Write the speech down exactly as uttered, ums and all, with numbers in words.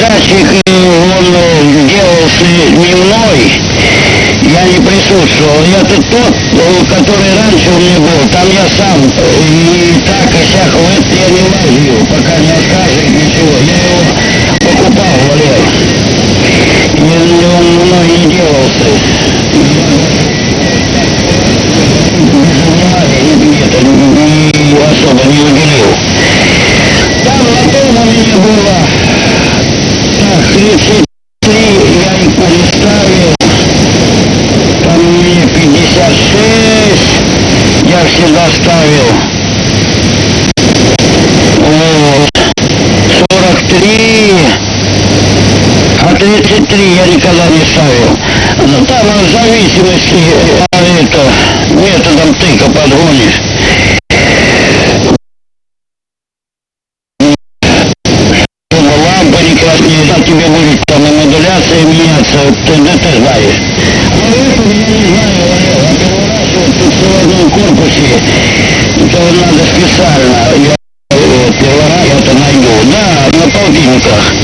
датчик, он делался не мной, я не присутствовал. Это тот, который раньше у меня был, там я сам, и так и сяк, в это я не лазил, пока не откажет ничего. Я его покупал, Валер. И он мной не делался. Где-то не особо не уделил. Там потом у меня было так, тридцать три, я их переставил. Там у меня пятьдесят шесть, я всегда ставил. Вот. сорок три, а тридцать три я никогда не ставил. Ну там в зависимости от этого методом тыка подгонишь. Лампа не краснеет, а тебе будет там и модуляция меняться, ты, да ты знаешь. А это я не знаю, Валер, а первый раз вот тут в одном корпусе, это надо специально, я первый раз это найду, да, на полтинниках.